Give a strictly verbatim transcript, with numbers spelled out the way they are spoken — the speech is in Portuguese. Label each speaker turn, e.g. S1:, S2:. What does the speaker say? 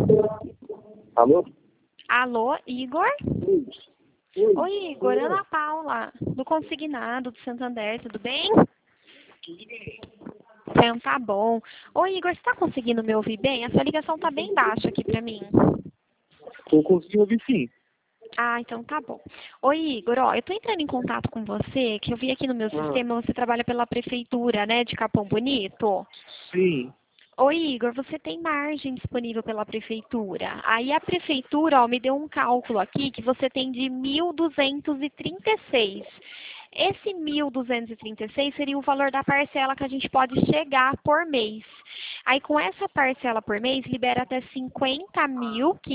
S1: Alô?
S2: Alô, Igor?
S1: Oi. Oi.
S2: Oi, Igor, Ana Paula, do Consignado, do Santander, tudo bem?
S1: Tudo bem.
S2: Então tá bom. Oi, Igor, você tá conseguindo me ouvir bem? A sua ligação tá bem baixa aqui pra mim.
S1: Estou conseguindo ouvir sim.
S2: Ah, então tá bom. Oi, Igor, ó, eu tô entrando em contato com você, que eu vi aqui no meu
S1: Ah,
S2: sistema, você trabalha pela prefeitura, né, de Capão Bonito.
S1: sim.
S2: Oi, Igor, você tem margem disponível pela prefeitura. Aí a prefeitura, ó, me deu um cálculo aqui que você tem de mil duzentos e trinta e seis. Esse mil duzentos e trinta e seis seria o valor da parcela que a gente pode chegar por mês. Aí com essa parcela por mês, libera até cinquenta mil